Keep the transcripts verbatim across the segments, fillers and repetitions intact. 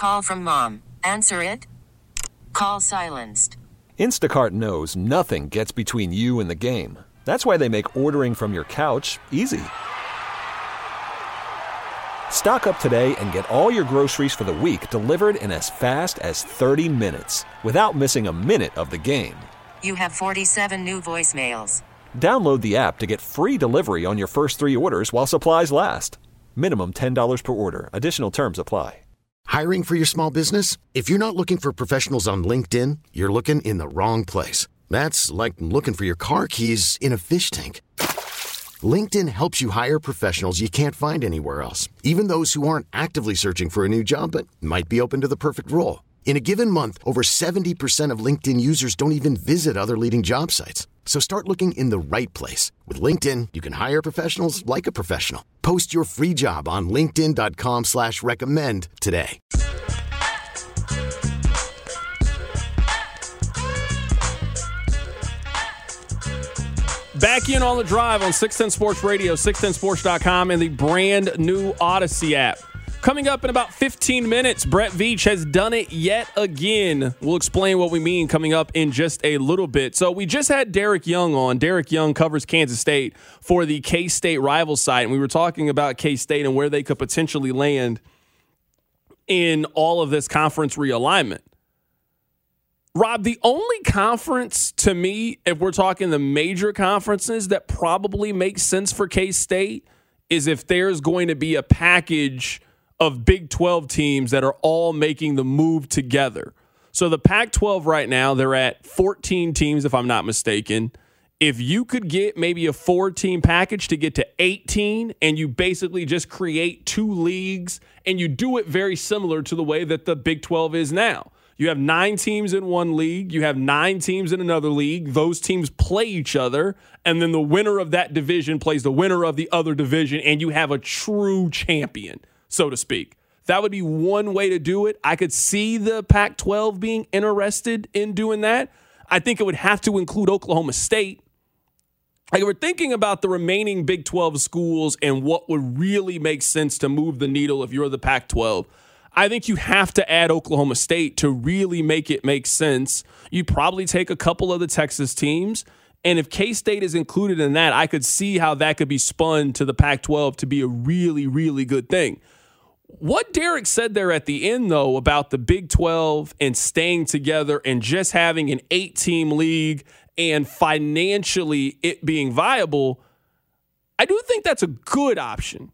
Call from mom. Answer it. Call silenced. Instacart knows nothing gets between you and the game. That's why they make ordering from your couch easy. Stock up today and get all your groceries for the week delivered in as fast as thirty minutes without missing a minute of the game. You have forty-seven new voicemails. Download the app to get free delivery on your first three orders while supplies last. Minimum ten dollars per order. Additional terms apply. Hiring for your small business? If you're not looking for professionals on LinkedIn, you're looking in the wrong place. That's like looking for your car keys in a fish tank. LinkedIn helps you hire professionals you can't find anywhere else, even those who aren't actively searching for a new job but might be open to the perfect role. In a given month, over seventy percent of LinkedIn users don't even visit other leading job sites. So start looking in the right place. With LinkedIn, you can hire professionals like a professional. Post your free job on linkedin.com slash recommend today. Back in on the drive on six ten Sports Radio, six ten sports dot com, and the brand new Odyssey app. Coming up in about fifteen minutes, Brett Veach has done it yet again. We'll explain what we mean coming up in just a little bit. So we just had Derek Young on. Derek Young covers Kansas State for the K-State rival site, and we were talking about K-State and where they could potentially land in all of this conference realignment. Rob, the only conference to me, if we're talking the major conferences, that probably makes sense for K-State is if there's going to be a package of Big twelve teams that are all making the move together. So the Pac twelve right now, they're at fourteen teams, if I'm not mistaken. If you could get maybe a four-team package to get to eighteen, and you basically just create two leagues, and you do it very similar to the way that the Big twelve is now. You have nine teams in one league. You have nine teams in another league. Those teams play each other, and then the winner of that division plays the winner of the other division, and you have a true champion, so to speak. That would be one way to do it. I could see the Pac twelve being interested in doing that. I think it would have to include Oklahoma State. Like, we're thinking about the remaining Big twelve schools and what would really make sense to move the needle if you're the Pac twelve. I think you have to add Oklahoma State to really make it make sense. You probably take a couple of the Texas teams, and if K-State is included in that, I could see how that could be spun to the Pac twelve to be a really, really good thing. What Derek said there at the end, though, about the Big twelve and staying together and just having an eight-team league and financially it being viable, I do think that's a good option.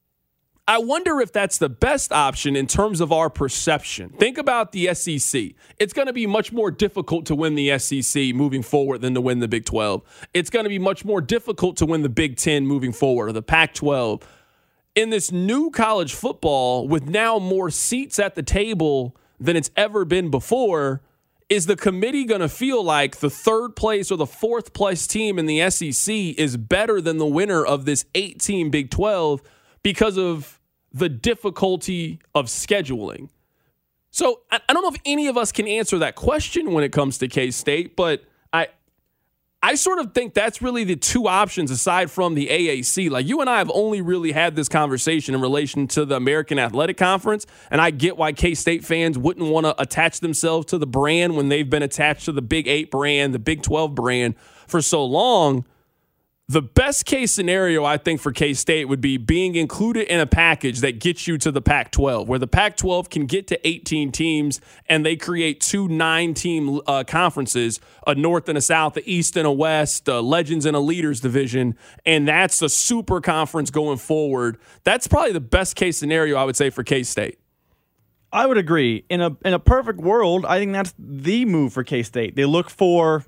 I wonder if that's the best option in terms of our perception. Think about the S E C. It's going to be much more difficult to win the S E C moving forward than to win the Big twelve. It's going to be much more difficult to win the Big ten moving forward, or the Pac twelve. In this new college football, with now more seats at the table than it's ever been before, is the committee going to feel like the third place or the fourth place team in the S E C is better than the winner of this eight-team Big twelve because of the difficulty of scheduling? So I don't know if any of us can answer that question when it comes to K-State, but I I sort of think that's really the two options aside from the A A C. Like, you and I have only really had this conversation in relation to the American Athletic Conference, and I get why K-State fans wouldn't want to attach themselves to the brand when they've been attached to the Big Eight brand, the Big twelve brand for so long. The best case scenario, I think, for K-State would be being included in a package that gets you to the Pac twelve, where the Pac twelve can get to eighteen teams and they create two nine-team uh, conferences, a North and a South, a East and a West, a Legends and a Leaders division, and that's a super conference going forward. That's probably the best case scenario, I would say, for K-State. I would agree. In a in a perfect world, I think that's the move for K-State. They look for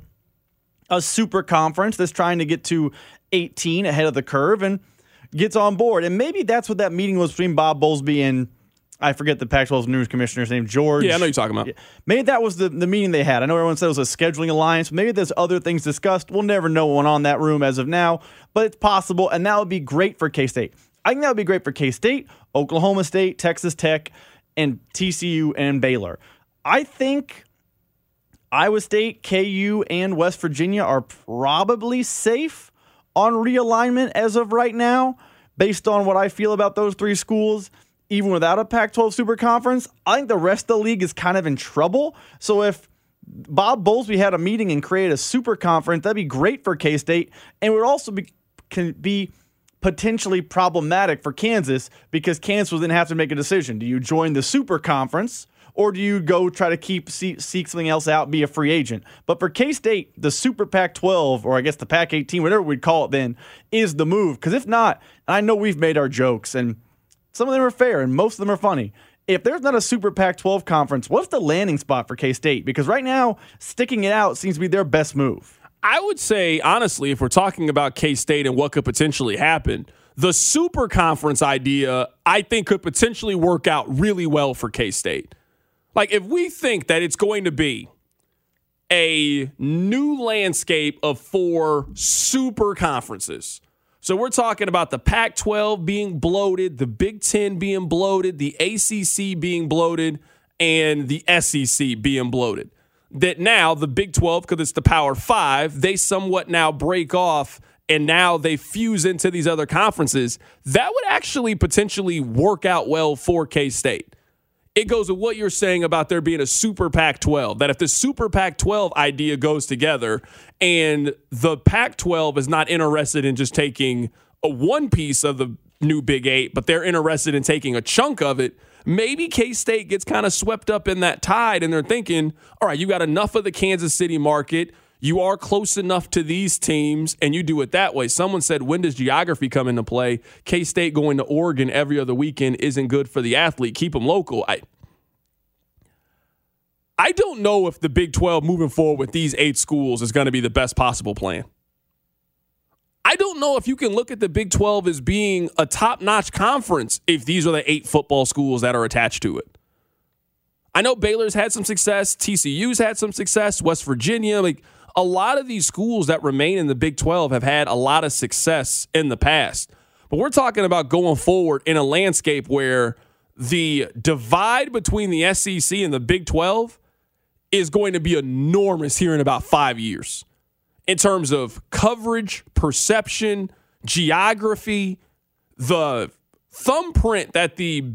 a super conference that's trying to get to eighteen ahead of the curve and gets on board. And maybe that's what that meeting was between Bob Bowlesby and, I forget the Pac twelve news commissioner's name, George. Yeah, I know you're talking about. Maybe that was the, the meeting they had. I know everyone said it was a scheduling alliance. Maybe there's other things discussed. We'll never know what went on in that room as of now, but it's possible, and that would be great for K-State. I think that would be great for K-State, Oklahoma State, Texas Tech, and T C U and Baylor. I think Iowa State, K U, and West Virginia are probably safe on realignment as of right now, based on what I feel about those three schools. even without a Pac twelve Super Conference, I think the rest of the league is kind of in trouble. So if Bob Bowlesby had a meeting and created a super conference, that'd be great for K-State, and would also be can be potentially problematic for Kansas, because Kansas will then have to make a decision. Do you join the super conference, or do you go try to keep seek something else out, be a free agent? But for K-State, the Super Pac twelve, or I guess the Pac eighteen, whatever we'd call it then, is the move. Because if not, I know we've made our jokes, and some of them are fair, and most of them are funny. If there's not a Super Pac twelve conference, what's the landing spot for K-State? Because right now, sticking it out seems to be their best move. I would say, honestly, if we're talking about K-State and what could potentially happen, the super conference idea, I think, could potentially work out really well for K-State. Like, if we think that it's going to be a new landscape of four super conferences, so we're talking about the Pac twelve being bloated, the Big Ten being bloated, the A C C being bloated, and the S E C being bloated. That now the Big twelve, because it's the Power Five, they somewhat now break off and now they fuse into these other conferences. That would actually potentially work out well for K-State. It goes with what you're saying about there being a Super Pac twelve, that if the Super Pac twelve idea goes together and the Pac twelve is not interested in just taking a one piece of the new Big Eight, but they're interested in taking a chunk of it, maybe K-State gets kind of swept up in that tide and they're thinking, all right, you got enough of the Kansas City market. You are close enough to these teams, and you do it that way. Someone said, when does geography come into play? K-State going to Oregon every other weekend isn't good for the athlete. Keep them local. I, I don't know if the Big twelve moving forward with these eight schools is going to be the best possible plan. I don't know if you can look at the Big twelve as being a top-notch conference if these are the eight football schools that are attached to it. I know Baylor's had some success. T C U's had some success. West Virginia. Like, a lot of these schools that remain in the Big twelve have had a lot of success in the past. But we're talking about going forward in a landscape where the divide between the S E C and the Big twelve is going to be enormous here in about five years. In terms of coverage, perception, geography, the thumbprint that the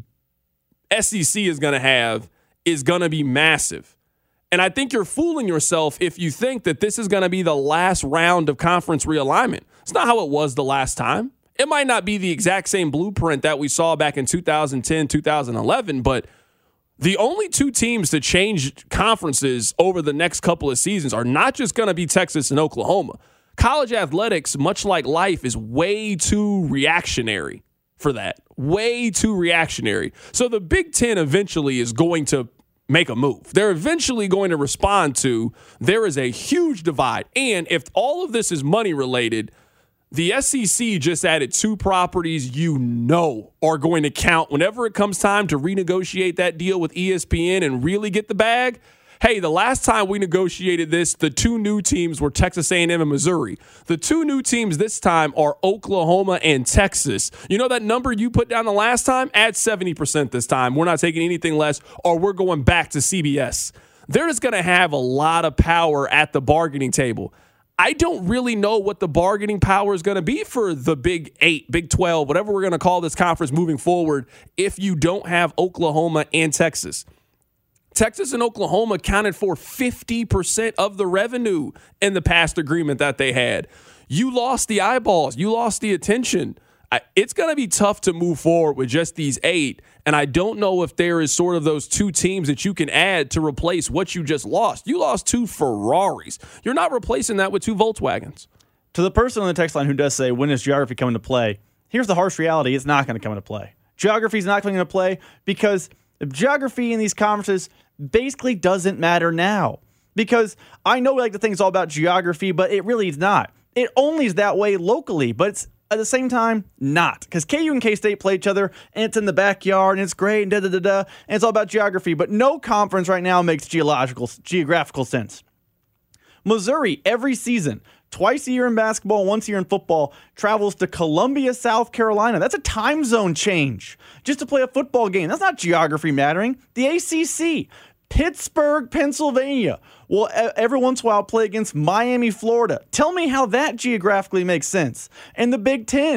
S E C is going to have is going to be massive. And I think you're fooling yourself if you think that this is going to be the last round of conference realignment. It's not how it was the last time. It might not be the exact same blueprint that we saw back in two thousand ten, two thousand eleven, but the only two teams to change conferences over the next couple of seasons are not just going to be Texas and Oklahoma. College athletics, much like life, is way too reactionary for that. Way too reactionary. So the Big Ten eventually is going to make a move. They're eventually going to respond to, there is a huge divide. And if all of this is money related, the S E C just added two properties you know are going to count whenever it comes time to renegotiate that deal with E S P N and really get the bag. Hey, the last time we negotiated this, the two new teams were Texas A and M and Missouri. The two new teams this time are Oklahoma and Texas. You know that number you put down the last time? Add seventy percent this time. We're not taking anything less, or we're going back to C B S. They're just going to have a lot of power at the bargaining table. I don't really know what the bargaining power is going to be for the Big Eight, Big twelve, whatever we're going to call this conference moving forward if you don't have Oklahoma and Texas. Texas and Oklahoma accounted for fifty percent of the revenue in the past agreement that they had. You lost the eyeballs. You lost the attention. I, it's going to be tough to move forward with just these eight, and I don't know if there is sort of those two teams that you can add to replace what you just lost. You lost two Ferraris. You're not replacing that with two Volkswagens. To the person on the text line who does say, when is geography coming to play? Here's the harsh reality. It's not going to come into play. Geography is not coming into play because geography in these conferences basically doesn't matter now. Because I know we like to think it's all about geography, but it really is not. It only is that way locally, but it's at the same time not. Because K U and K-State play each other, and it's in the backyard, and it's great, and da-da-da-da, and it's all about geography. But no conference right now makes geological, geographical sense. Missouri, every season, twice a year in basketball, once a year in football, travels to Columbia, South Carolina. That's a time zone change just to play a football game. That's not geography mattering. The A C C, Pittsburgh, Pennsylvania, will every once in a while play against Miami, Florida. Tell me how that geographically makes sense. And the Big Ten,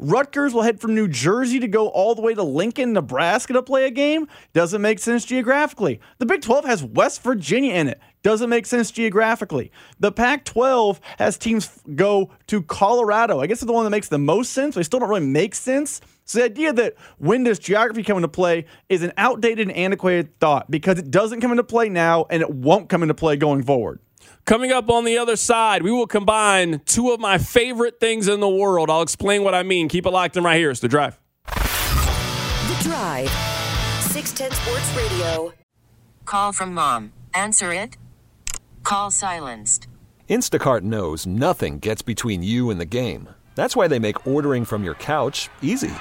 Rutgers will head from New Jersey to go all the way to Lincoln, Nebraska to play a game. Doesn't make sense geographically. The Big twelve has West Virginia in it. Doesn't make sense geographically. The Pac twelve has teams go to Colorado. I guess it's the one that makes the most sense, but they still don't really make sense. So the idea that when does geography come into play is an outdated and antiquated thought because it doesn't come into play now and it won't come into play going forward. Coming up on the other side, we will combine two of my favorite things in the world. I'll explain what I mean. Keep it locked in right here. It's The Drive. The Drive. six ten Sports Radio. Call from mom. Answer it. Call silenced. Instacart knows nothing gets between you and the game. That's why they make ordering from your couch easy.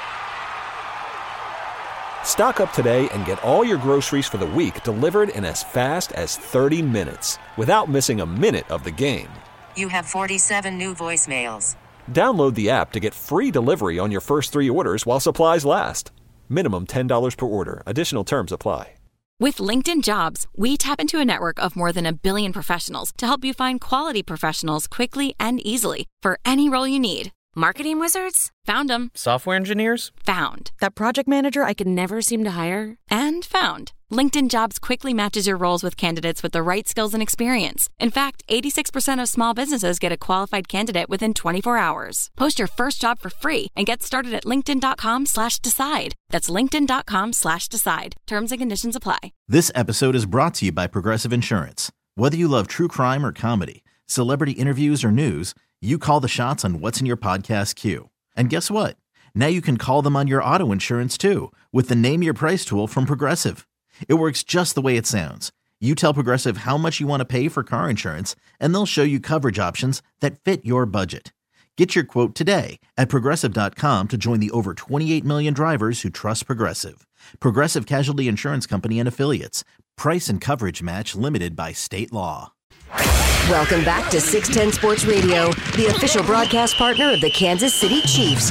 Stock up today and get all your groceries for the week delivered in as fast as thirty minutes without missing a minute of the game. You have forty-seven new voicemails. Download the app to get free delivery on your first three orders while supplies last. Minimum ten dollars per order. Additional terms apply. With LinkedIn Jobs, we tap into a network of more than a billion professionals to help you find quality professionals quickly and easily for any role you need. Marketing wizards? Found them. Software engineers? Found. That project manager I could never seem to hire? And found. LinkedIn Jobs quickly matches your roles with candidates with the right skills and experience. In fact, eighty-six percent of small businesses get a qualified candidate within twenty-four hours. Post your first job for free and get started at linkedin.com slash decide. That's linkedin.com slash decide. Terms and conditions apply. This episode is brought to you by Progressive Insurance. Whether you love true crime or comedy, celebrity interviews or news, you call the shots on what's in your podcast queue. And guess what? Now you can call them on your auto insurance too with the Name Your Price tool from Progressive. It works just the way it sounds. You tell Progressive how much you want to pay for car insurance, and they'll show you coverage options that fit your budget. Get your quote today at Progressive dot com to join the over twenty-eight million drivers who trust Progressive. Progressive Casualty Insurance Company and Affiliates. Price and coverage match limited by state law. Welcome back to six ten Sports Radio, the official broadcast partner of the Kansas City Chiefs.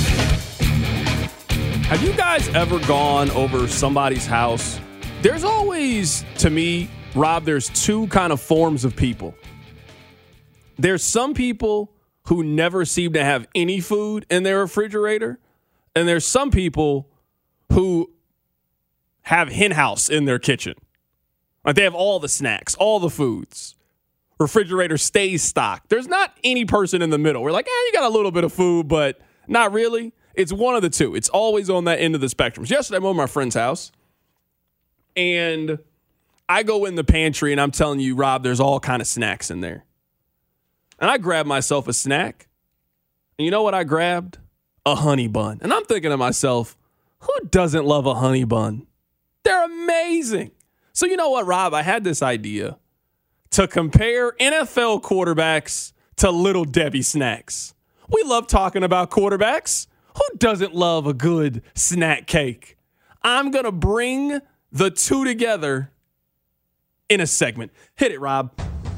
Have you guys ever gone over somebody's house? There's always, to me, Rob, there's two kind of forms of people. There's some people who never seem to have any food in their refrigerator, and there's some people who have hen house in their kitchen. Like they have all the snacks, all the foods. Refrigerator stays stocked. There's not any person in the middle. We're like, eh, you got a little bit of food, but not really. It's one of the two. It's always on that end of the spectrum. So yesterday, I'm over at my friend's house, and I go in the pantry, and I'm telling you, Rob, there's all kind of snacks in there. And I grabbed myself a snack, and you know what I grabbed? A honey bun. And I'm thinking to myself, who doesn't love a honey bun? They're amazing. So you know what, Rob? I had this idea to compare N F L quarterbacks to Little Debbie snacks. We love talking about quarterbacks. Who doesn't love a good snack cake? I'm going to bring the two together in a segment. Hit it, Rob.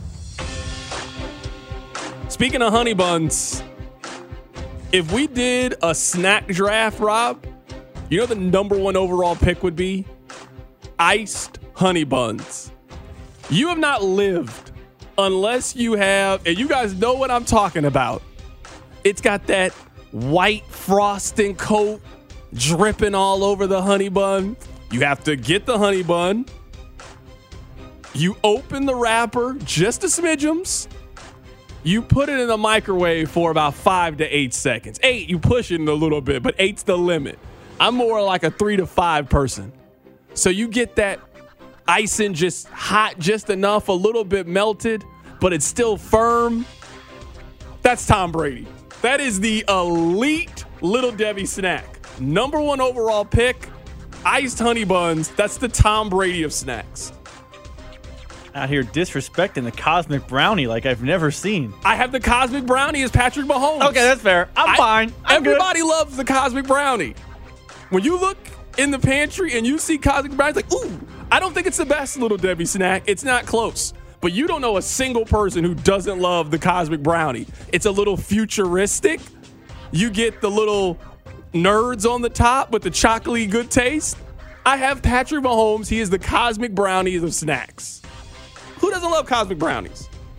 Speaking of honey buns, if we did a snack draft, Rob, you know the number one overall pick would be iced honey buns. You have not lived unless you have, and you guys know what I'm talking about. It's got that white frosting coat dripping all over the honey bun. You have to get the honey bun. You open the wrapper just a smidgems. You put it in the microwave for about five to eight seconds. Eight, you push it in a little bit, but eight's the limit. I'm more like a three to five person. So you get that icing just hot, just enough, a little bit melted, but it's still firm. That's Tom Brady. That is the elite Little Debbie snack. Number one overall pick, iced honey buns. That's the Tom Brady of snacks. Out here disrespecting the Cosmic Brownie like I've never seen. I have the Cosmic Brownie as Patrick Mahomes. Okay, that's fair. I'm I, fine. I'm everybody good. loves the Cosmic Brownie. When you look in the pantry and you see Cosmic Brownie, it's like, ooh, I don't think it's the best Little Debbie snack. It's not close. But you don't know a single person who doesn't love the Cosmic Brownie. It's a little futuristic. You get the little nerds on the top with the chocolatey good taste. I have Patrick Mahomes. He is the Cosmic Brownies of snacks. Who doesn't love Cosmic Brownies?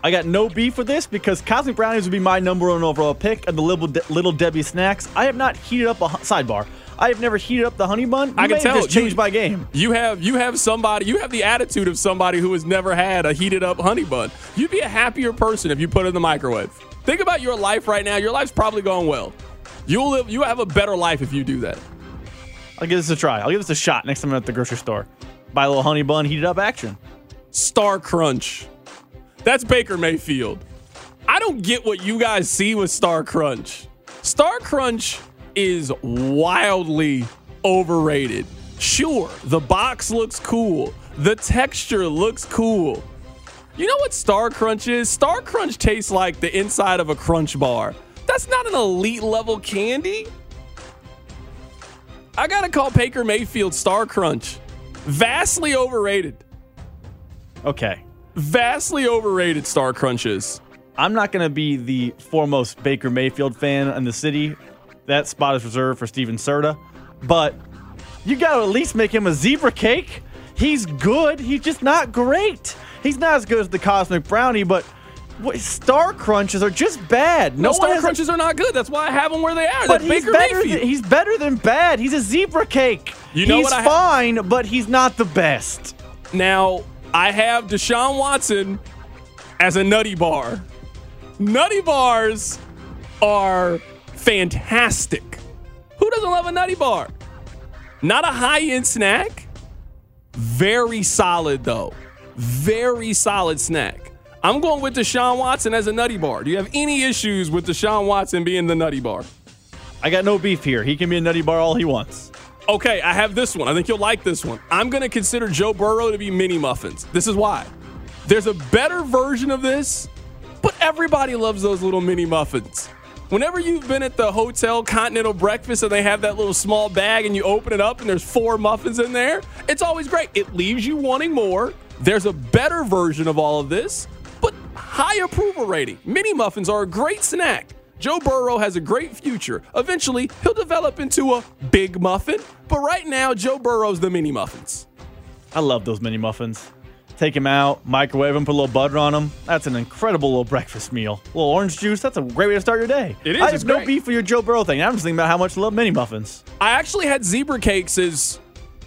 I got no beef with this because Cosmic Brownies would be my number one overall pick of the Little, De- Little Debbie snacks. I have not heated up a sidebar. I have never heated up the honey bun. You I can may tell. have just changed you, my game. You have you have somebody. You have the attitude of somebody who has never had a heated up honey bun. You'd be a happier person if you put it in the microwave. Think about your life right now. Your life's probably going well. You'll live. You have a better life if you do that. I'll give this a try. I'll give this a shot next time I'm at the grocery store. Buy a little honey bun, heated up action. Star Crunch. That's Baker Mayfield. I don't get what you guys see with Star Crunch. Star Crunch is wildly overrated. Sure, the box looks cool. The texture looks cool. You know what Star Crunch is? Star Crunch tastes like the inside of a Crunch bar. That's not an elite level candy. I gotta call Baker Mayfield Star Crunch. Vastly overrated. Okay. Vastly overrated Star Crunches. I'm not going to be the foremost Baker Mayfield fan in the city. That spot is reserved for Steven Serta. But you got to at least make him a zebra cake. He's good. He's just not great. He's not as good as the Cosmic Brownie, but what, Star Crunches are just bad. No, No Star one has a- Crunches are not good. That's why I have them where they are. But That's he's Baker better, Mayfield. than, he's better than bad. He's a zebra cake. You know he's what I ha- fine, but he's not the best. Now, I have Deshaun Watson as a nutty bar. Nutty bars are fantastic. Who doesn't love a nutty bar? Not a high-end snack. Very solid, though. Very solid snack. I'm going with Deshaun Watson as a nutty bar. Do you have any issues with Deshaun Watson being the nutty bar? I got no beef here. He can be a nutty bar all he wants. Okay, I have this one. I think you'll like this one. I'm going to consider Joe Burrow to be mini muffins. This is why. There's a better version of this, but everybody loves those little mini muffins. Whenever you've been at the hotel continental breakfast and they have that little small bag and you open it up and there's four muffins in there, it's always great. It leaves you wanting more. There's a better version of all of this, but high approval rating. Mini muffins are a great snack. Joe Burrow has a great future. Eventually, he'll develop into a big muffin, but right now, Joe Burrow's the mini muffins. I love those mini muffins. Take them out, microwave them, put a little butter on them. That's an incredible little breakfast meal. A little orange juice, that's a great way to start your day. It is, I it's have no great. beef for your Joe Burrow thing. I'm just thinking about how much I love mini muffins. I actually had zebra cakes as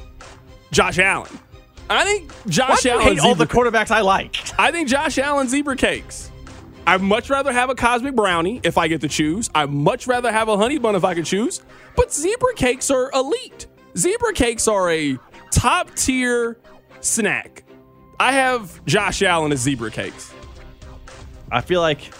Josh Allen. I think Josh Why do you Allen hate all the zebra- quarterbacks I like? I think Josh Allen zebra cakes. I'd much rather have a Cosmic Brownie if I get to choose. I'd much rather have a honey bun if I could choose. But zebra cakes are elite. Zebra cakes are a top tier snack. I have Josh Allen as zebra cakes. I feel like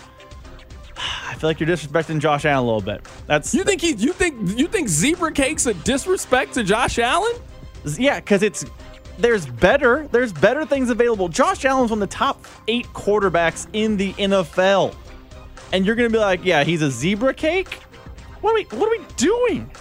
I feel like you're disrespecting Josh Allen a little bit. That's You think he? You think you think zebra cakes a disrespect to Josh Allen? yeah, because it's there's better there's better things available. Josh Allen's one of the top eight quarterbacks in the N F L, and you're gonna be like, yeah, he's a zebra cake. What are we What are we doing?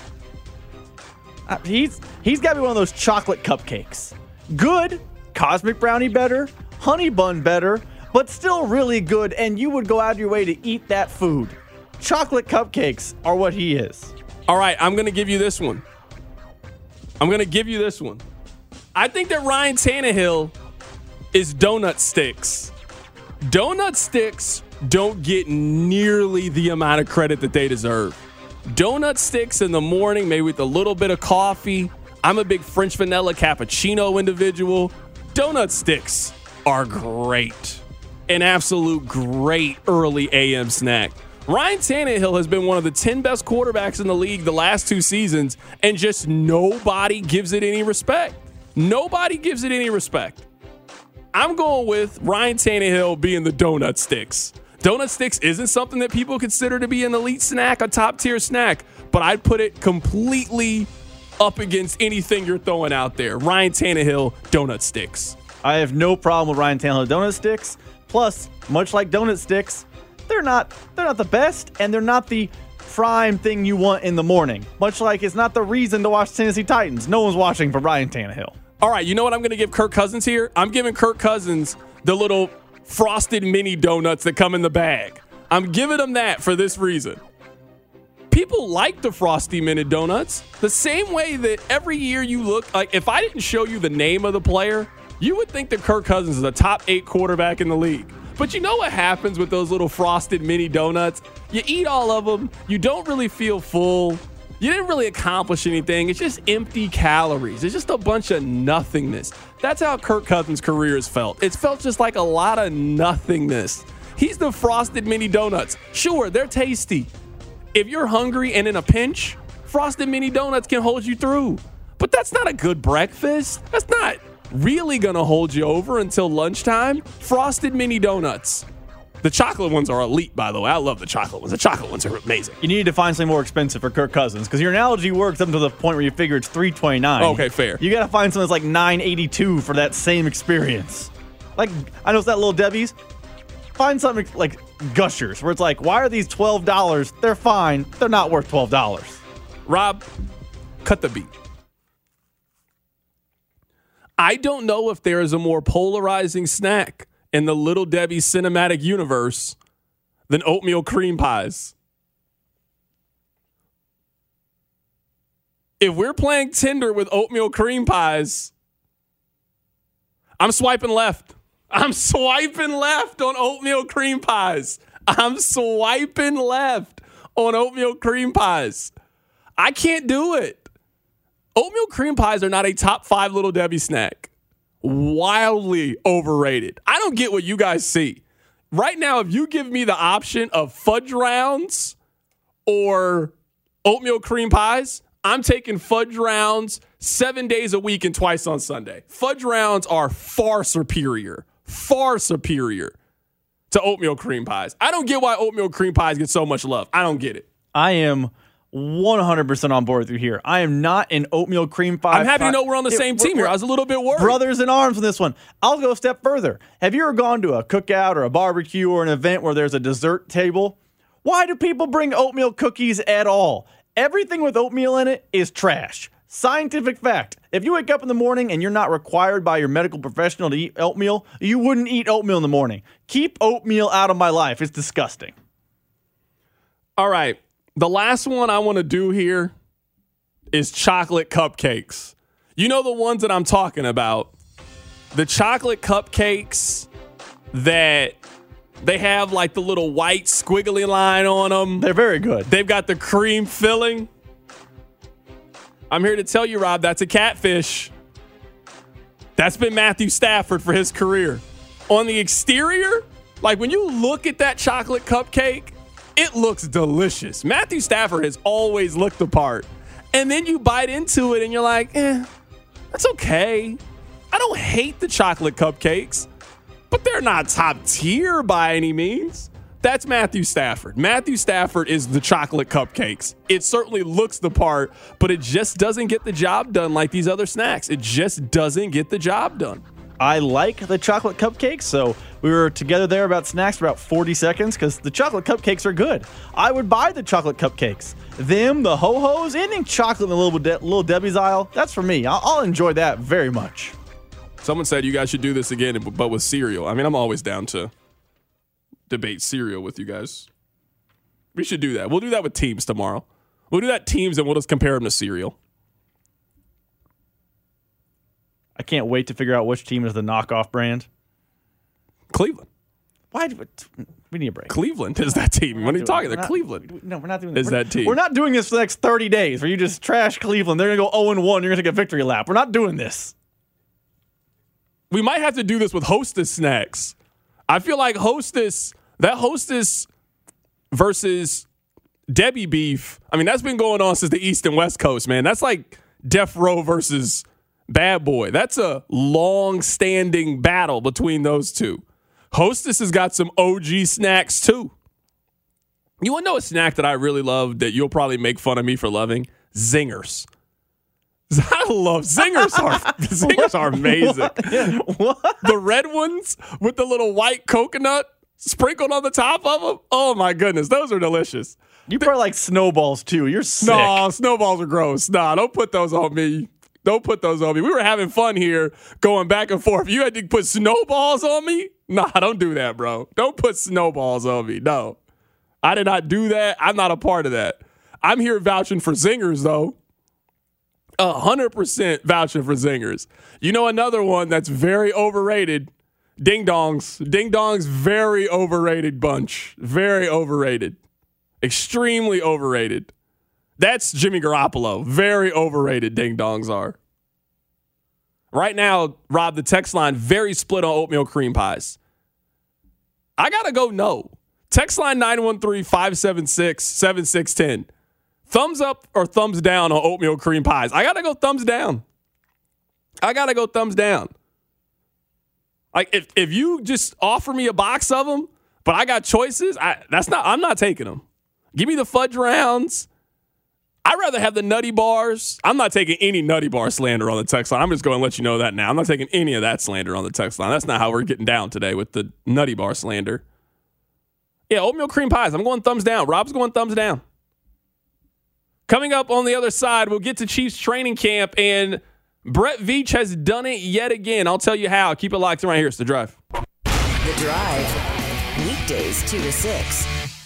Uh, he's he's got to be one of those chocolate cupcakes. Good, Cosmic Brownie better, honey bun better, but still really good. And you would go out of your way to eat that food. Chocolate cupcakes are what he is. All right, I'm going to give you this one. I'm going to give you this one. I think that Ryan Tannehill is donut sticks. Donut sticks don't get nearly the amount of credit that they deserve. Donut sticks in the morning, maybe with a little bit of coffee. I'm a big French vanilla cappuccino individual. Donut sticks are great. An absolute great early A M snack. Ryan Tannehill has been one of the ten best quarterbacks in the league the last two seasons, and just nobody gives it any respect. Nobody gives it any respect. I'm going with Ryan Tannehill being the donut sticks. Donut sticks isn't something that people consider to be an elite snack, a top-tier snack, but I'd put it completely up against anything you're throwing out there. Ryan Tannehill, donut sticks. I have no problem with Ryan Tannehill donut sticks. Plus, much like donut sticks, they're not they're not the best, and they're not the prime thing you want in the morning. Much like it's not the reason to watch Tennessee Titans. No one's watching for Ryan Tannehill. All right, you know what I'm going to give Kirk Cousins here? I'm giving Kirk Cousins the little frosted mini donuts that come in the bag. I'm giving him that for this reason. People like the frosty mini donuts the same way that every year you look, like if I didn't show you the name of the player, you would think that Kirk Cousins is a top eight quarterback in the league. But you know what happens with those little frosted mini donuts? You eat all of them. You don't really feel full. You didn't really accomplish anything. It's just empty calories. It's just a bunch of nothingness. That's how Kirk Cousins' career has felt. It's felt just like a lot of nothingness. He's the frosted mini donuts. Sure, they're tasty. If you're hungry and in a pinch, frosted mini donuts can hold you through. But that's not a good breakfast. That's not really going to hold you over until lunchtime. Frosted mini donuts. The chocolate ones are elite, by the way. I love the chocolate ones. The chocolate ones are amazing. You need to find something more expensive for Kirk Cousins because your analogy works up to the point where you figure it's three twenty-nine. Okay, fair. You got to find something that's like nine eighty-two for that same experience. Like, I know it's that Little Debbie's. Find something like Gushers where it's like, why are these twelve dollars? They're fine. They're not worth twelve dollars. Rob, cut the beat. I don't know if there is a more polarizing snack in the Little Debbie cinematic universe than oatmeal cream pies. If we're playing Tinder with oatmeal cream pies, I'm swiping left. I'm swiping left on oatmeal cream pies. I'm swiping left on oatmeal cream pies. I can't do it. Oatmeal cream pies are not a top five Little Debbie snack. Wildly overrated. I don't get what you guys see. Right now, if you give me the option of fudge rounds or oatmeal cream pies, I'm taking fudge rounds seven days a week and twice on Sunday. Fudge rounds are far superior, far superior to oatmeal cream pies. I don't get why oatmeal cream pies get so much love. I don't get it. I am one hundred percent on board with you here. I am not an oatmeal cream pie. I'm happy to know we're on the it, same team here. I was a little bit worried. Brothers in arms on this one. I'll go a step further. Have you ever gone to a cookout or a barbecue or an event where there's a dessert table? Why do people bring oatmeal cookies at all? Everything with oatmeal in it is trash. Scientific fact. If you wake up in the morning and you're not required by your medical professional to eat oatmeal, you wouldn't eat oatmeal in the morning. Keep oatmeal out of my life. It's disgusting. All right. The last one I want to do here is chocolate cupcakes. You know the ones that I'm talking about. The chocolate cupcakes that they have like the little white squiggly line on them. They're very good. They've got the cream filling. I'm here to tell you, Rob, that's a catfish. That's been Matthew Stafford for his career. On the exterior, like when you look at that chocolate cupcake, it looks delicious. Matthew Stafford has always looked the part. And then you bite into it and you're like, eh, that's okay. I don't hate the chocolate cupcakes, but they're not top tier by any means. That's Matthew Stafford. Matthew Stafford is the chocolate cupcakes. It certainly looks the part, but it just doesn't get the job done like these other snacks. It just doesn't get the job done. I like the chocolate cupcakes, so we were together there about snacks for about forty seconds because the chocolate cupcakes are good. I would buy the chocolate cupcakes. Them, the Ho-Hos, anything chocolate in the Little, De- Little Debbie's aisle, that's for me. I'll, I'll enjoy that very much. Someone said you guys should do this again, but with cereal. I mean, I'm always down to debate cereal with you guys. We should do that. We'll do that with teams tomorrow. We'll do that teams and we'll just compare them to cereal. I can't wait to figure out which team is the knockoff brand. Cleveland. Why do we, we need a break? Cleveland is that team. What are you talking about? Cleveland. No, we're not doing this. Is we're, that team. We're not doing this for the next thirty days where you just trash Cleveland. They're going to go oh and one. You're going to take a victory lap. We're not doing this. We might have to do this with Hostess snacks. I feel like Hostess, that Hostess versus Debbie beef, I mean, that's been going on since the East and West Coast, man. That's like Death Row versus Bad Boy. That's a long-standing battle between those two. Hostess has got some O G snacks, too. You want to know a snack that I really love that you'll probably make fun of me for loving? Zingers. I love Zingers. Are Zingers are amazing. What? What? The red ones with the little white coconut sprinkled on the top of them. Oh, my goodness. Those are delicious. You probably like snowballs, too. You're sick. No, snowballs are gross. Nah, don't put those on me. Don't put those on me. We were having fun here going back and forth. You had to put snowballs on me? Nah, don't do that, bro. Don't put snowballs on me. No. I did not do that. I'm not a part of that. I'm here vouching for Zingers, though. one hundred percent vouching for Zingers. You know another one that's very overrated? Ding dongs. Ding dongs, very overrated bunch. Very overrated. Extremely overrated. That's Jimmy Garoppolo. Very overrated ding dongs are. Right now, Rob, the text line very split on oatmeal cream pies. I got to go no. Text line nine one three, five seven six, seven six one zero. Thumbs up or thumbs down on oatmeal cream pies? I got to go thumbs down. I got to go thumbs down. Like, if, if you just offer me a box of them, but I got choices, I, that's not. I'm not taking them. Give me the fudge rounds. I'd rather have the nutty bars. I'm not taking any nutty bar slander on the text line. I'm just going to let you know that now. I'm not taking any of that slander on the text line. That's not how we're getting down today with the nutty bar slander. Yeah, oatmeal cream pies. I'm going thumbs down. Rob's going thumbs down. Coming up on the other side, we'll get to Chiefs training camp, and Brett Veach has done it yet again. I'll tell you how. Keep it locked in right here. It's The Drive. The Drive. Weekdays two to six.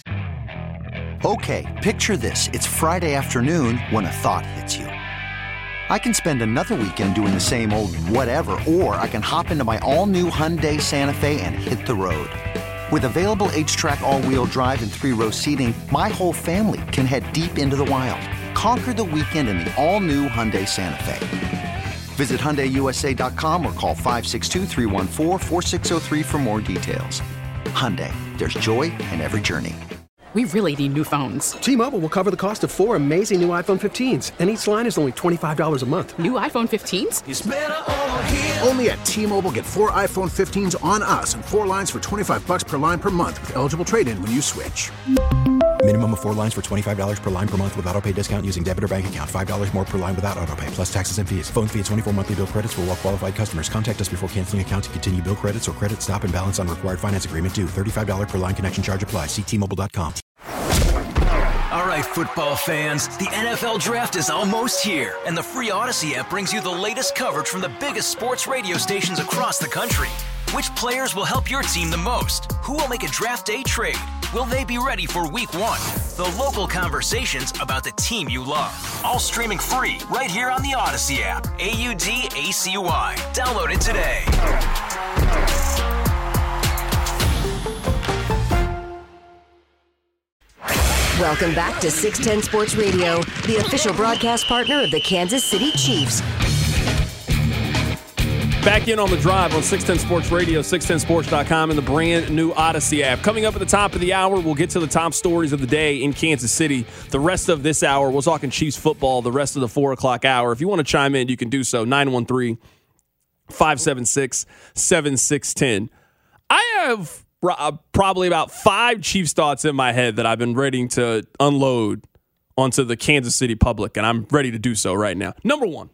Okay, picture this. It's Friday afternoon when a thought hits you. I can spend another weekend doing the same old whatever, or I can hop into my all-new Hyundai Santa Fe and hit the road. With available H-Track all-wheel drive and three-row seating, my whole family can head deep into the wild. Conquer the weekend in the all-new Hyundai Santa Fe. Visit Hyundai U S A dot com or call five six two, three one four, four six zero three for more details. Hyundai, there's joy in every journey. We really need new phones. T-Mobile will cover the cost of four amazing new iPhone fifteens, and each line is only twenty-five dollars a month. New iPhone fifteens? It's better over here. Only at T-Mobile, get four iPhone fifteens on us and four lines for twenty-five dollars per line per month with eligible trade-in when you switch. Minimum of four lines for twenty-five dollars per line per month with autopay discount using debit or bank account. five dollars more per line without autopay, plus taxes and fees. Phone fee at twenty-four monthly bill credits for well-qualified customers. Contact us before canceling account to continue bill credits or credit stop and balance on required finance agreement due. thirty-five dollars per line connection charge applies. See T Mobile dot com. All right, football fans, the N F L Draft is almost here, and the free Odyssey app brings you the latest coverage from the biggest sports radio stations across the country. Which players will help your team the most? Who will make a draft day trade? Will they be ready for week one? The local conversations about the team you love. All streaming free right here on the Odyssey app. A U D A C Y. Download it today. Welcome back to six ten Sports Radio, the official broadcast partner of the Kansas City Chiefs. Back in on The Drive on six ten Sports Radio, six ten sports dot com, and the brand new Odyssey app. Coming up at the top of the hour, we'll get to the top stories of the day in Kansas City. The rest of this hour, we're talking Chiefs football the rest of the four o'clock hour. If you want to chime in, you can do so. nine one three, five seven six, seven six one zero. I have probably about five Chiefs thoughts in my head that I've been ready to unload onto the Kansas City public, and I'm ready to do so right now. Number one.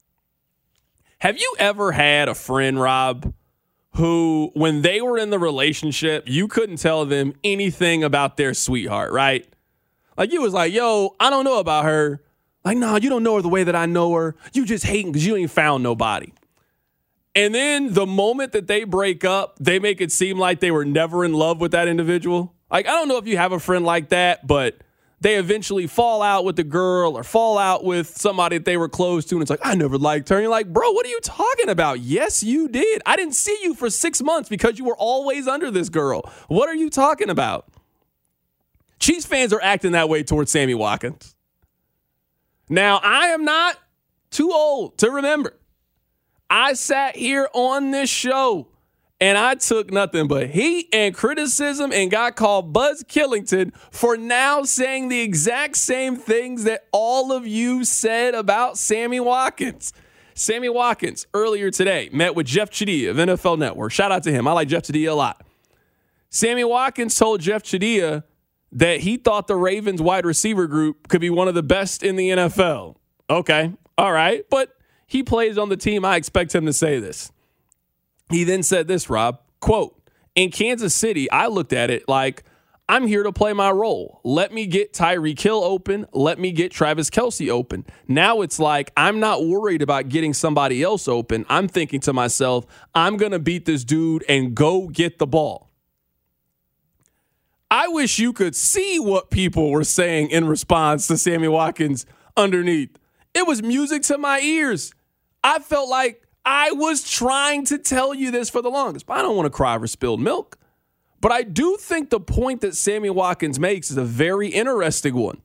Have you ever had a friend, Rob, who, when they were in the relationship, you couldn't tell them anything about their sweetheart, right? Like, you was like, yo, I don't know about her. Like, nah, you don't know her the way that I know her. You just hating because you ain't found nobody. And then the moment that they break up, they make it seem like they were never in love with that individual. Like, I don't know if you have a friend like that, but they eventually fall out with the girl or fall out with somebody that they were close to, and it's like, I never liked her. And you're like, bro, what are you talking about? Yes, you did. I didn't see you for six months because you were always under this girl. What are you talking about? Chiefs fans are acting that way towards Sammy Watkins. Now, I am not too old to remember. I sat here on this show and I took nothing but heat and criticism and got called Buzz Killington for now saying the exact same things that all of you said about Sammy Watkins. Sammy Watkins earlier today met with Jeff Chadiha of N F L Network. Shout out to him. I like Jeff Chadiha a lot. Sammy Watkins told Jeff Chadiha that he thought the Ravens wide receiver group could be one of the best in the N F L. Okay, all right, but he plays on the team. I expect him to say this. He then said this, Rob, quote, in Kansas City, I looked at it like, I'm here to play my role. Let me get Tyreek Hill open. Let me get Travis Kelce open. Now it's like, I'm not worried about getting somebody else open. I'm thinking to myself, I'm going to beat this dude and go get the ball. I wish you could see what people were saying in response to Sammy Watkins underneath. It was music to my ears. I felt like I was trying to tell you this for the longest, but I don't want to cry over spilled milk. But I do think the point that Sammy Watkins makes is a very interesting one.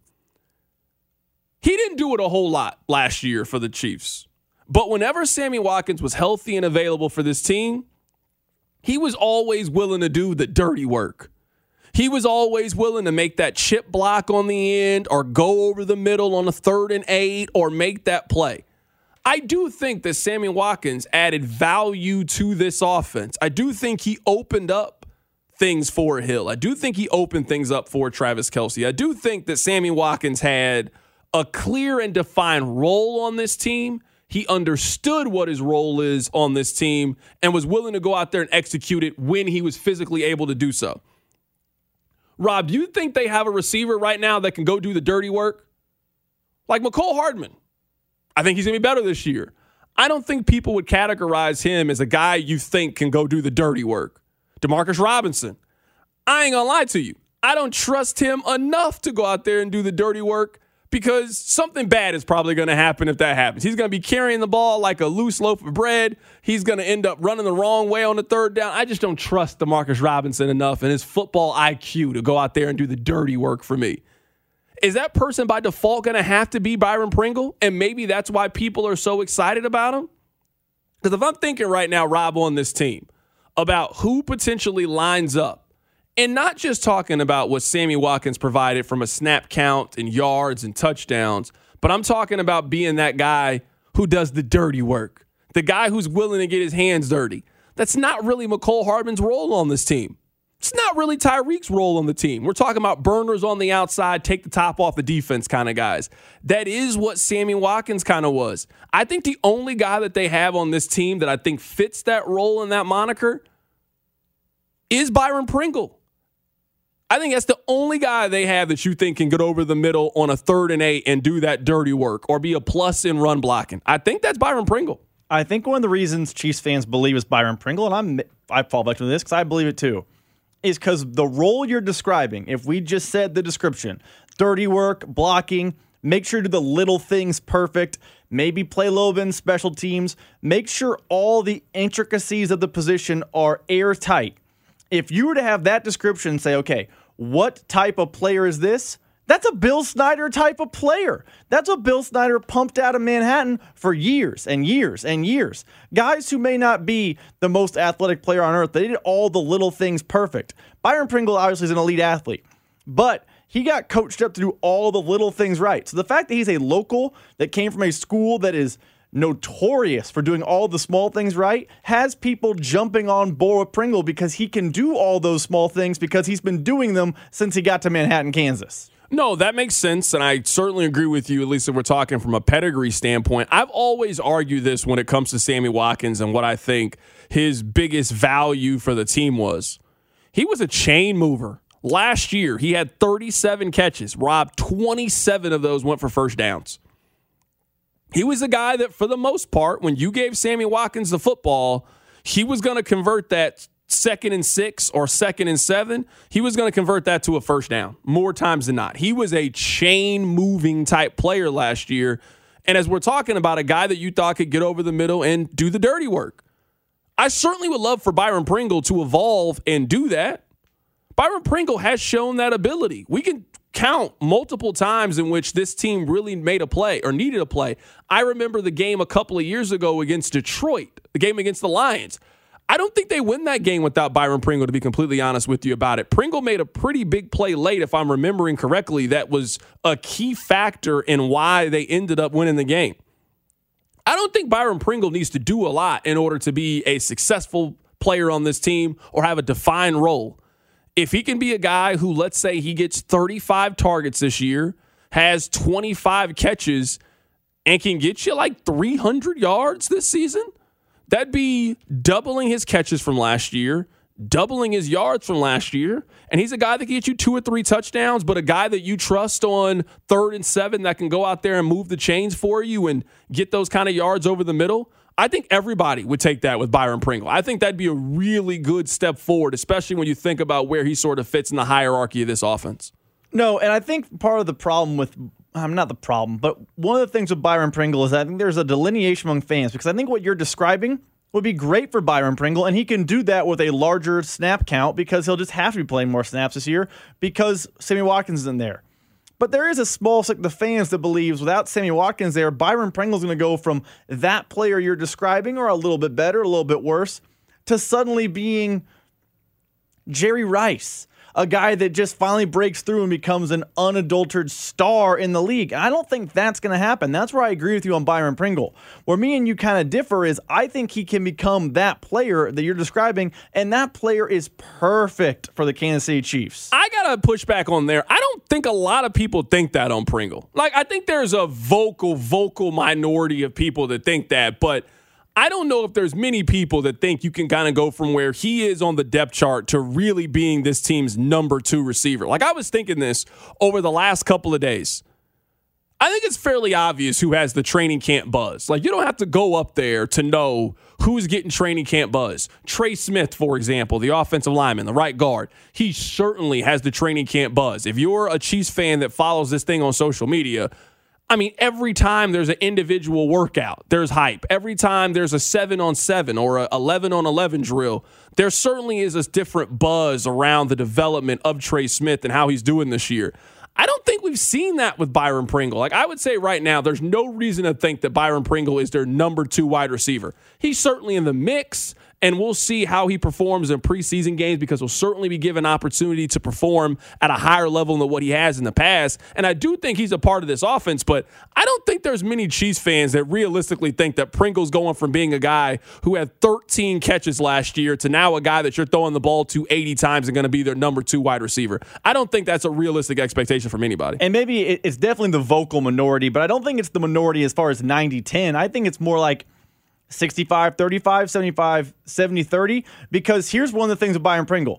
He didn't do it a whole lot last year for the Chiefs. But whenever Sammy Watkins was healthy and available for this team, he was always willing to do the dirty work. He was always willing to make that chip block on the end or go over the middle on a third and eight or make that play. I do think that Sammy Watkins added value to this offense. I do think he opened up things for Hill. I do think he opened things up for Travis Kelce. I do think that Sammy Watkins had a clear and defined role on this team. He understood what his role is on this team and was willing to go out there and execute it when he was physically able to do so. Rob, do you think they have a receiver right now that can go do the dirty work? Like Mecole Hardman. I think he's going to be better this year. I don't think people would categorize him as a guy you think can go do the dirty work. Demarcus Robinson. I ain't going to lie to you. I don't trust him enough to go out there and do the dirty work because something bad is probably going to happen if that happens. He's going to be carrying the ball like a loose loaf of bread. He's going to end up running the wrong way on the third down. I just don't trust Demarcus Robinson enough and his football I Q to go out there and do the dirty work for me. Is that person by default going to have to be Byron Pringle? And maybe that's why people are so excited about him? Because if I'm thinking right now, Rob, on this team, about who potentially lines up, and not just talking about what Sammy Watkins provided from a snap count and yards and touchdowns, but I'm talking about being that guy who does the dirty work, the guy who's willing to get his hands dirty. That's not really Mecole Hardman's role on this team. It's not really Tyreek's role on the team. We're talking about burners on the outside, take the top off the defense kind of guys. That is what Sammy Watkins kind of was. I think the only guy that they have on this team that I think fits that role and that moniker is Byron Pringle. I think that's the only guy they have that you think can get over the middle on a third and eight and do that dirty work or be a plus in run blocking. I think that's Byron Pringle. I think one of the reasons Chiefs fans believe is Byron Pringle, and I'm I fall back to this because I believe it too, is because the role you're describing, if we just said the description, dirty work, blocking, make sure to do the little things perfect, maybe play a little bit in special teams, make sure all the intricacies of the position are airtight. If you were to have that description and say, okay, what type of player is this? That's a Bill Snyder type of player. That's what Bill Snyder pumped out of Manhattan for years and years and years. Guys who may not be the most athletic player on earth, they did all the little things perfect. Byron Pringle obviously is an elite athlete, but he got coached up to do all the little things right. So the fact that he's a local that came from a school that is notorious for doing all the small things right has people jumping on board with Pringle because he can do all those small things because he's been doing them since he got to Manhattan, Kansas. No, that makes sense, and I certainly agree with you, at least if we're talking from a pedigree standpoint. I've always argued this when it comes to Sammy Watkins and what I think his biggest value for the team was. He was a chain mover. Last year, he had thirty-seven catches. Rob, twenty-seven of those went for first downs. He was a guy that, for the most part, when you gave Sammy Watkins the football, he was going to convert that second and six or second and seven. He was going to convert that to a first down more times than not. He was a chain-moving type player last year. And as we're talking about a guy that you thought could get over the middle and do the dirty work, I certainly would love for Byron Pringle to evolve and do that. Byron Pringle has shown that ability. We can count multiple times in which this team really made a play or needed a play. I remember the game a couple of years ago against Detroit, the game against the Lions. I don't think they win that game without Byron Pringle, to be completely honest with you about it. Pringle made a pretty big play late, if I'm remembering correctly, that was a key factor in why they ended up winning the game. I don't think Byron Pringle needs to do a lot in order to be a successful player on this team or have a defined role. If he can be a guy who, let's say he gets thirty-five targets this year, has twenty-five catches, and can get you like three hundred yards this season, that'd be doubling his catches from last year, doubling his yards from last year, and he's a guy that can get you two or three touchdowns, but a guy that you trust on third and seven that can go out there and move the chains for you and get those kind of yards over the middle. I think everybody would take that with Byron Pringle. I think that'd be a really good step forward, especially when you think about where he sort of fits in the hierarchy of this offense. No, and I think part of the problem with I'm not the problem, but one of the things with Byron Pringle is I think there's a delineation among fans because I think what you're describing would be great for Byron Pringle, and he can do that with a larger snap count because he'll just have to be playing more snaps this year because Sammy Watkins isn't there. But there is a small sect of fans that believes without Sammy Watkins there, Byron Pringle's going to go from that player you're describing, or a little bit better, a little bit worse, to suddenly being Jerry Rice, a guy that just finally breaks through and becomes an unadulterated star in the league. And I don't think that's going to happen. That's where I agree with you on Byron Pringle. Where me and you kind of differ is I think he can become that player that you're describing, and that player is perfect for the Kansas City Chiefs. I got to push back on there. I don't think a lot of people think that on Pringle. Like, I think there's a vocal, vocal minority of people that think that, but I don't know if there's many people that think you can kind of go from where he is on the depth chart to really being this team's number two receiver. Like, I was thinking this over the last couple of days. I think it's fairly obvious who has the training camp buzz. Like, you don't have to go up there to know who's getting training camp buzz. Trey Smith, for example, the offensive lineman, the right guard, he certainly has the training camp buzz. If you're a Chiefs fan that follows this thing on social media, I mean, every time there's an individual workout, there's hype. Every time there's a seven on seven or a eleven on eleven drill, there certainly is a different buzz around the development of Trey Smith and how he's doing this year. I don't think we've seen that with Byron Pringle. Like, I would say right now, there's no reason to think that Byron Pringle is their number two wide receiver. He's certainly in the mix, and we'll see how he performs in preseason games because he'll certainly be given opportunity to perform at a higher level than what he has in the past. And I do think he's a part of this offense, but I don't think there's many Chiefs fans that realistically think that Pringle's going from being a guy who had thirteen catches last year to now a guy that you're throwing the ball to eighty times and going to be their number two wide receiver. I don't think that's a realistic expectation from anybody. And maybe it's definitely the vocal minority, but I don't think it's the minority as far as ninety ten. I think it's more like sixty-five thirty-five, seventy-five seventy thirty, because here's one of the things with Byron Pringle.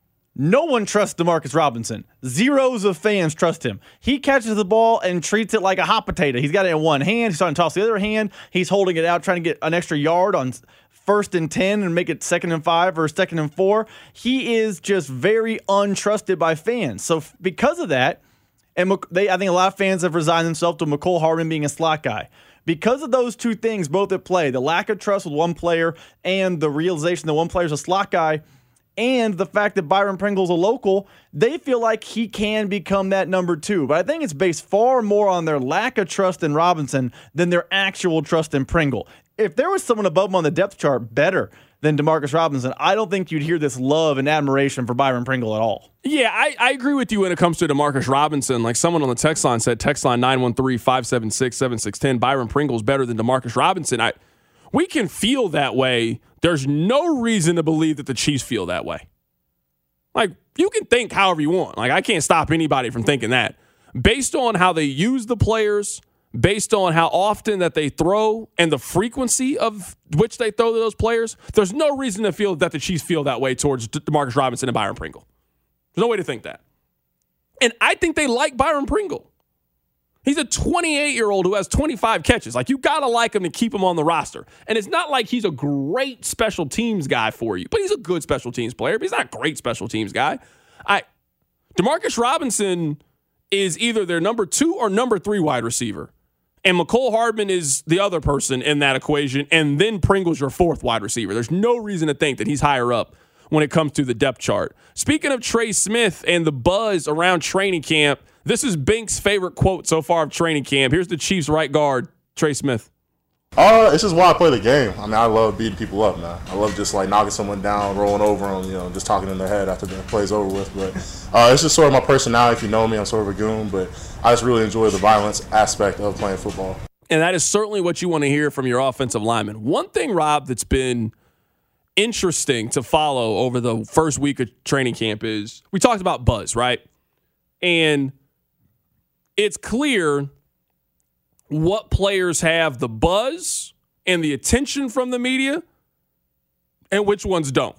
No one trusts Demarcus Robinson. Zeros of fans trust him. He catches the ball and treats it like a hot potato. He's got it in one hand. He's trying to toss the other hand. He's holding it out, trying to get an extra yard on first and ten and make it second and five or second and four. He is just very untrusted by fans. So because of that, and they, I think a lot of fans have resigned themselves to Mecole Hardman being a slot guy. Because of those two things both at play, the lack of trust with one player and the realization that one player is a slot guy, and the fact that Byron Pringle's a local, they feel like he can become that number two. But I think it's based far more on their lack of trust in Robinson than their actual trust in Pringle. If there was someone above him on the depth chart better than Demarcus Robinson, I don't think you'd hear this love and admiration for Byron Pringle at all. Yeah, I, I agree with you when it comes to Demarcus Robinson. Like someone on the text line said, text line nine one three, five seven six, seven six one zero, Byron Pringle's better than Demarcus Robinson. I We can feel that way. There's no reason to believe that the Chiefs feel that way. Like, you can think however you want. Like, I can't stop anybody from thinking that. Based on how they use the players, based on how often that they throw and the frequency of which they throw to those players, there's no reason to feel that the Chiefs feel that way towards Demarcus Robinson and Byron Pringle. There's no way to think that. And I think they like Byron Pringle. He's a twenty-eight-year-old who has twenty-five catches. Like, you got to like him to keep him on the roster. And it's not like he's a great special teams guy for you, but he's a good special teams player, but he's not a great special teams guy. I Demarcus Robinson is either their number two or number three wide receiver. And Mecole Hardman is the other person in that equation, and then Pringle's your fourth wide receiver. There's no reason to think that he's higher up when it comes to the depth chart. Speaking of Trey Smith and the buzz around training camp, this is Bink's favorite quote so far of training camp. Here's the Chiefs' right guard, Trey Smith. Uh, it's just why I play the game. I mean, I love beating people up, man. I love just, like, knocking someone down, rolling over them, you know, just talking in their head after the play's over with. But uh, it's just sort of my personality. If you know me, I'm sort of a goon, but I just really enjoy the violence aspect of playing football. And that is certainly what you want to hear from your offensive lineman. One thing, Rob, that's been interesting to follow over the first week of training camp is we talked about buzz, right? And it's clear what players have the buzz and the attention from the media and which ones don't.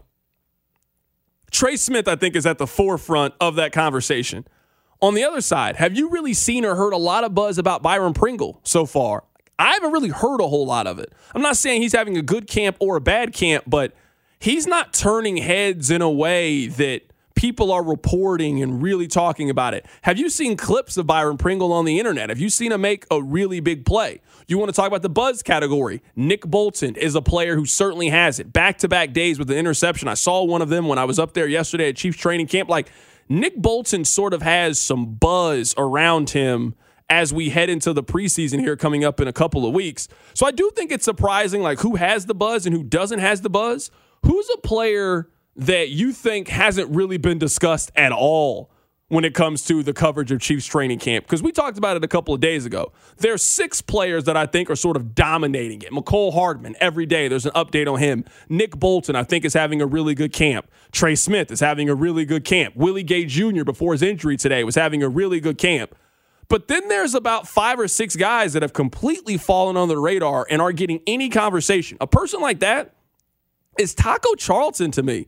Trey Smith, I think, is at the forefront of that conversation. On the other side, have you really seen or heard a lot of buzz about Byron Pringle so far? I haven't really heard a whole lot of it. I'm not saying he's having a good camp or a bad camp, but he's not turning heads in a way that people are reporting and really talking about it. Have you seen clips of Byron Pringle on the internet? Have you seen him make a really big play? You want to talk about the buzz category? Nick Bolton is a player who certainly has it. Back-to-back days with an interception. I saw one of them when I was up there yesterday at Chiefs training camp. Like, Nick Bolton sort of has some buzz around him as we head into the preseason here coming up in a couple of weeks. So I do think it's surprising, like, who has the buzz and who doesn't has the buzz. Who's a player that you think hasn't really been discussed at all when it comes to the coverage of Chiefs training camp? Because we talked about it a couple of days ago. There's six players that I think are sort of dominating it. Mecole Hardman, every day there's an update on him. Nick Bolton, I think, is having a really good camp. Trey Smith is having a really good camp. Willie Gay Junior, before his injury today, was having a really good camp. But then there's about five or six guys that have completely fallen on the radar and are getting any conversation. A person like that is Taco Charlton to me.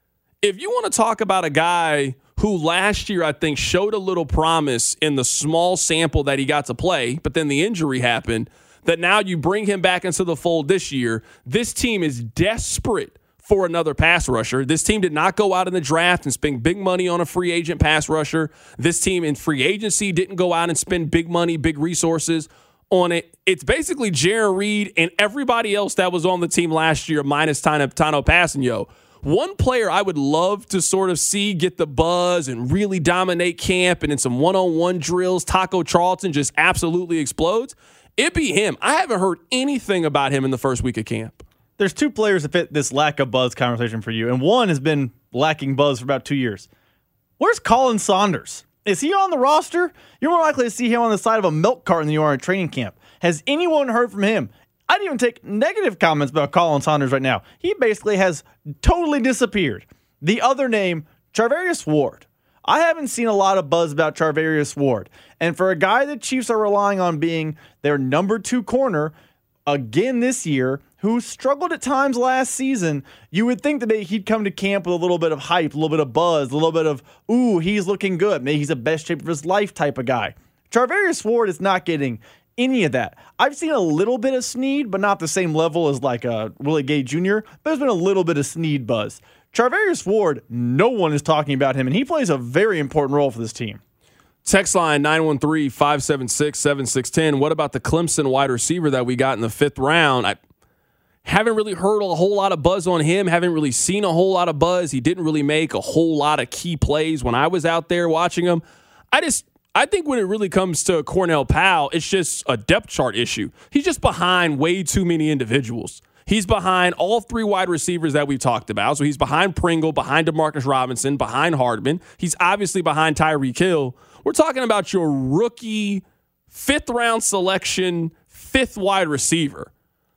If you want to talk about a guy who last year I think showed a little promise in the small sample that he got to play, but then the injury happened, that now you bring him back into the fold this year, this team is desperate for another pass rusher. This team did not go out in the draft and spend big money on a free agent pass rusher. This team in free agency didn't go out and spend big money, big resources on it. It's basically Jarran Reed and everybody else that was on the team last year minus Tano, Tano Passanio. One player I would love to sort of see get the buzz and really dominate camp and in some one-on-one drills, Taco Charlton just absolutely explodes, it'd be him. I haven't heard anything about him in the first week of camp. There's two players that fit this lack of buzz conversation for you, and one has been lacking buzz for about two years. Where's Colin Saunders? Is he on the roster? You're more likely to see him on the side of a milk carton than you are at training camp. Has anyone heard from him? I'd even take negative comments about Colin Saunders right now. He basically has totally disappeared. The other name, Charvarius Ward. I haven't seen a lot of buzz about Charvarius Ward. And for a guy the Chiefs are relying on being their number two corner again this year, who struggled at times last season, you would think that maybe he'd come to camp with a little bit of hype, a little bit of buzz, a little bit of, ooh, he's looking good. Maybe he's the best shape of his life type of guy. Charvarius Ward is not getting any of that. I've seen a little bit of Snead, but not the same level as like a Willie Gay Junior, but there's been a little bit of Snead buzz. Charvarius Ward, no one is talking about him, and he plays a very important role for this team. Text line nine one three, five seven six, seven six one zero. What about the Clemson wide receiver that we got in the fifth round? I haven't really heard a whole lot of buzz on him. Haven't really seen a whole lot of buzz. He didn't really make a whole lot of key plays when I was out there watching him. I just, I think when it really comes to Cornell Powell, it's just a depth chart issue. He's just behind way too many individuals. He's behind all three wide receivers that we've talked about. So he's behind Pringle, behind DeMarcus Robinson, behind Hardman. He's obviously behind Tyreek Hill. We're talking about your rookie, fifth round selection, fifth wide receiver.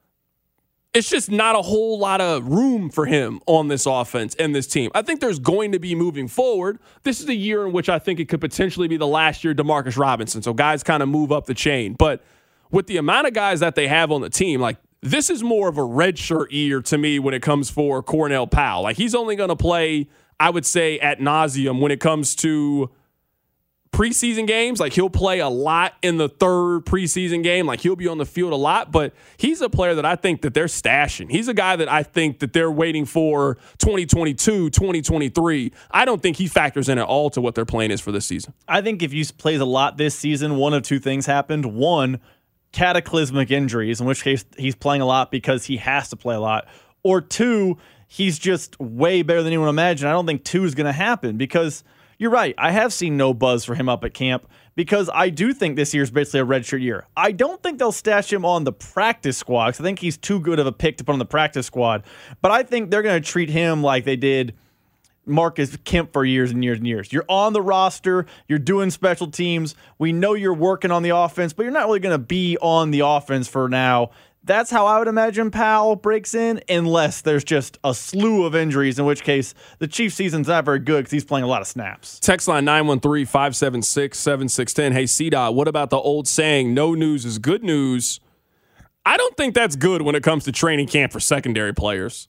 It's just not a whole lot of room for him on this offense and this team. I think there's going to be moving forward. This is a year in which I think it could potentially be the last year DeMarcus Robinson. So guys kind of move up the chain. But with the amount of guys that they have on the team, like, this is more of a redshirt year to me when it comes for Cornell Powell. Like, he's only going to play, I would say, ad nauseum when it comes to preseason games. Like, he'll play a lot in the third preseason game. Like, he'll be on the field a lot, but he's a player that I think that they're stashing. He's a guy that I think that they're waiting for twenty twenty-two, twenty twenty-three. I don't think he factors in at all to what their plan is for this season. I think if he plays a lot this season, one of two things happened. One, cataclysmic injuries, in which case he's playing a lot because he has to play a lot. Or two, he's just way better than anyone imagined. I don't think two is going to happen because you're right. I have seen no buzz for him up at camp because I do think this year is basically a redshirt year. I don't think they'll stash him on the practice squad because I think he's too good of a pick to put on the practice squad. But I think they're going to treat him like they did Marcus Kemp for years and years and years. You're on the roster. You're doing special teams. We know you're working on the offense, but you're not really going to be on the offense for now. That's how I would imagine Powell breaks in, unless there's just a slew of injuries, in which case the Chiefs season's not very good because he's playing a lot of snaps. Text line nine one three, five seven six, seven six one zero. Hey, C-Dot, what about the old saying, no news is good news? I don't think that's good when it comes to training camp for secondary players.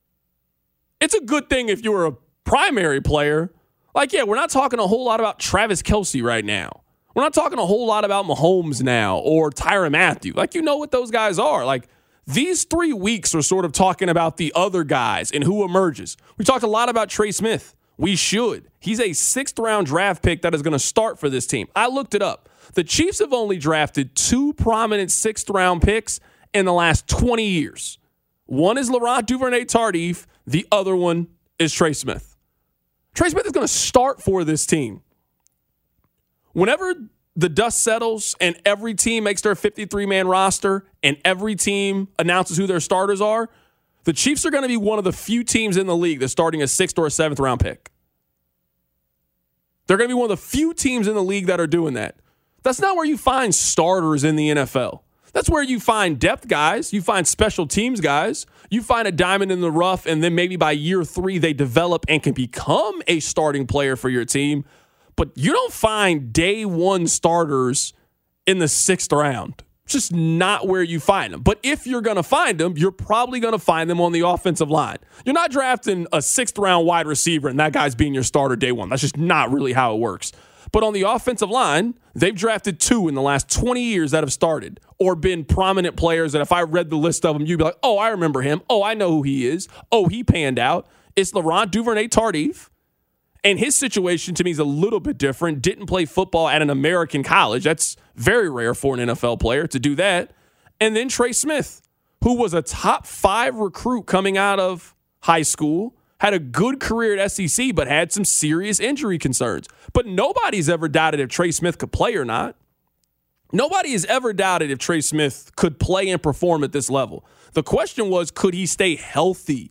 It's a good thing if you're a primary player. Like, yeah, we're not talking a whole lot about Travis Kelce right now. We're not talking a whole lot about Mahomes now or Tyrann Mathieu. Like, you know what those guys are. Like, these three weeks are sort of talking about the other guys and who emerges. We talked a lot about Trey Smith. We should. He's a sixth round draft pick that is going to start for this team. I looked it up. The Chiefs have only drafted two prominent sixth round picks in the last twenty years. One is Laurent Duvernay-Tardif. The other one is Trey Smith. Trey Smith is going to start for this team. Whenever the dust settles and every team makes their fifty-three man roster and every team announces who their starters are, the Chiefs are going to be one of the few teams in the league that's starting a sixth or a seventh round pick. They're going to be one of the few teams in the league that are doing that. That's not where you find starters in the N F L. That's where you find depth guys. You find special teams guys. You find a diamond in the rough, and then maybe by year three, they develop and can become a starting player for your team. But you don't find day one starters in the sixth round. It's just not where you find them. But if you're going to find them, you're probably going to find them on the offensive line. You're not drafting a sixth round wide receiver and that guy's being your starter day one. That's just not really how it works. But on the offensive line, they've drafted two in the last twenty years that have started or been prominent players that if I read the list of them, you'd be like, oh, I remember him. Oh, I know who he is. Oh, he panned out. It's Laurent Duvernay-Tardif. And his situation to me is a little bit different. Didn't play football at an American college. That's very rare for an N F L player to do that. And then Trey Smith, who was a top five recruit coming out of high school, had a good career at S E C, but had some serious injury concerns. But nobody's ever doubted if Trey Smith could play or not. Nobody has ever doubted if Trey Smith could play and perform at this level. The question was, could he stay healthy?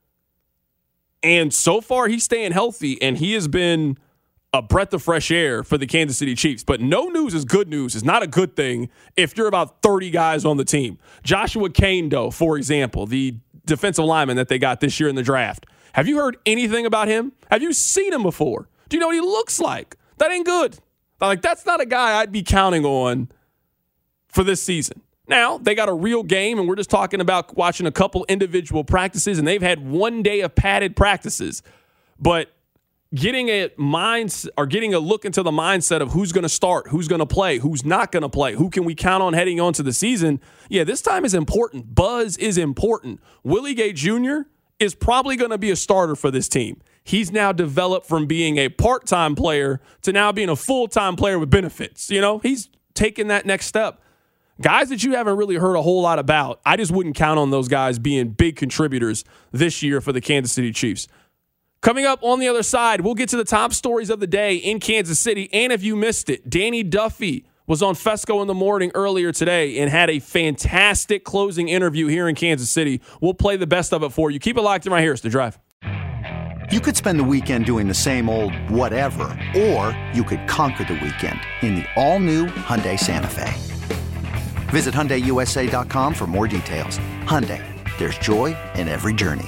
And so far, he's staying healthy, and he has been a breath of fresh air for the Kansas City Chiefs. But no news is good news. It's not a good thing if you're about thirty guys on the team. Joshua Kane, though, for example, the defensive lineman that they got this year in the draft. Have you heard anything about him? Have you seen him before? Do you know what he looks like? That ain't good. Like, that's not a guy I'd be counting on for this season. Now, they got a real game, and we're just talking about watching a couple individual practices, and they've had one day of padded practices. But getting a mind or getting a look into the mindset of who's going to start, who's going to play, who's not going to play, who can we count on heading on to the season, yeah, this time is important. Buzz is important. Willie Gay Junior is probably going to be a starter for this team. He's now developed from being a part-time player to now being a full-time player with benefits. You know, he's taken that next step. Guys that you haven't really heard a whole lot about, I just wouldn't count on those guys being big contributors this year for the Kansas City Chiefs. Coming up on the other side, we'll get to the top stories of the day in Kansas City. And if you missed it, Danny Duffy was on Fesco in the Morning earlier today and had a fantastic closing interview here in Kansas City. We'll play the best of it for you. Keep it locked in right here. It's The Drive. You could spend the weekend doing the same old whatever, or you could conquer the weekend in the all-new Hyundai Santa Fe. Visit Hyundai U S A dot com for more details. Hyundai, there's joy in every journey.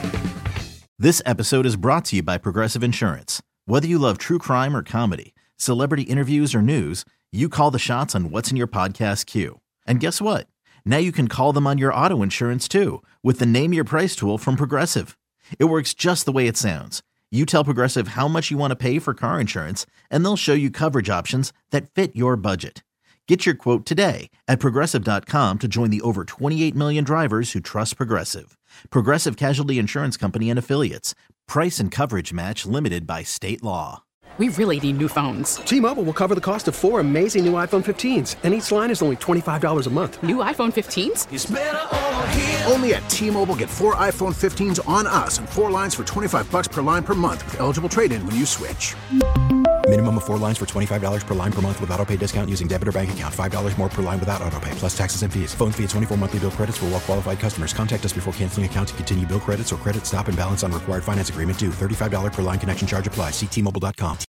This episode is brought to you by Progressive Insurance. Whether you love true crime or comedy, celebrity interviews or news, you call the shots on what's in your podcast queue. And guess what? Now you can call them on your auto insurance too with the Name Your Price tool from Progressive. It works just the way it sounds. You tell Progressive how much you want to pay for car insurance, and they'll show you coverage options that fit your budget. Get your quote today at Progressive dot com to join the over twenty-eight million drivers who trust Progressive. Progressive Casualty Insurance Company and Affiliates. Price and coverage match limited by state law. We really need new phones. T-Mobile will cover the cost of four amazing new iPhone fifteens, and each line is only twenty-five dollars a month. New iPhone fifteens? It's better over here. Only at T-Mobile, get four iPhone fifteens on us and four lines for twenty-five dollars per line per month with eligible trade-in when you switch. Minimum of four lines for twenty-five dollars per line per month with autopay discount using debit or bank account. five dollars more per line without autopay, plus taxes and fees. Phone fee at twenty-four monthly bill credits for well-qualified customers. Contact us before canceling account to continue bill credits or credit stop and balance on required finance agreement due. thirty-five dollars per line connection charge applies. See T Mobile dot com.